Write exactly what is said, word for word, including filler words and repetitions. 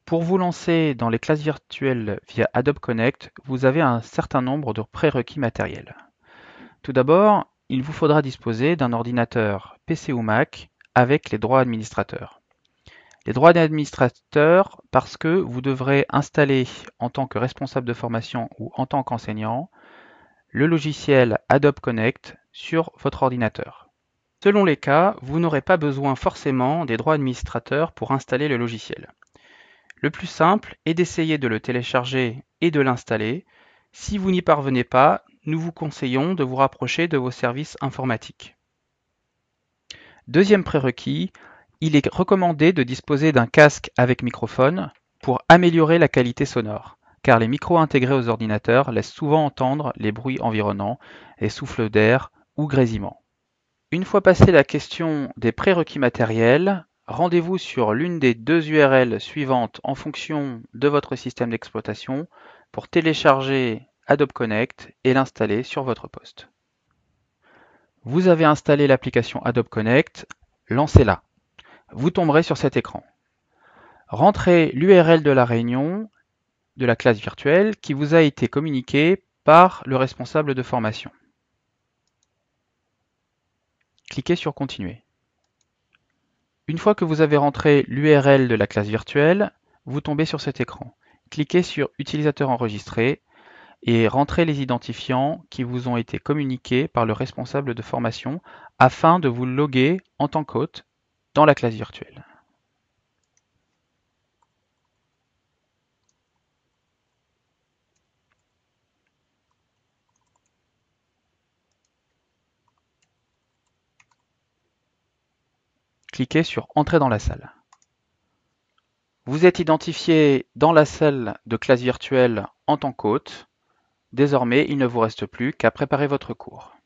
Pour vous lancer dans les classes virtuelles via Adobe Connect, vous avez un certain nombre de prérequis matériels. Tout d'abord, il vous faudra disposer d'un ordinateur P C ou Mac avec les droits administrateurs. Les droits d'administrateur parce que vous devrez installer en tant que responsable de formation ou en tant qu'enseignant le logiciel Adobe Connect sur votre ordinateur. Selon les cas, vous n'aurez pas besoin forcément des droits administrateurs pour installer le logiciel. Le plus simple est d'essayer de le télécharger et de l'installer. Si vous n'y parvenez pas, nous vous conseillons de vous rapprocher de vos services informatiques. Deuxième prérequis, il est recommandé de disposer d'un casque avec microphone pour améliorer la qualité sonore, car les micros intégrés aux ordinateurs laissent souvent entendre les bruits environnants, les souffles d'air ou grésillements. Une fois passé la question des prérequis matériels, rendez-vous sur l'une des deux U R L suivantes en fonction de votre système d'exploitation pour télécharger Adobe Connect et l'installer sur votre poste. Vous avez installé l'application Adobe Connect, lancez-la. Vous tomberez sur cet écran. Rentrez l'U R L de la réunion de la classe virtuelle qui vous a été communiquée par le responsable de formation. Cliquez sur Continuer. Une fois que vous avez rentré l'U R L de la classe virtuelle, vous tombez sur cet écran. Cliquez sur Utilisateur enregistré et rentrez les identifiants qui vous ont été communiqués par le responsable de formation afin de vous loguer en tant qu'hôte dans la classe virtuelle. Cliquez sur Entrer dans la salle. Vous êtes identifié dans la salle de classe virtuelle en tant qu'hôte. Désormais, il ne vous reste plus qu'à préparer votre cours.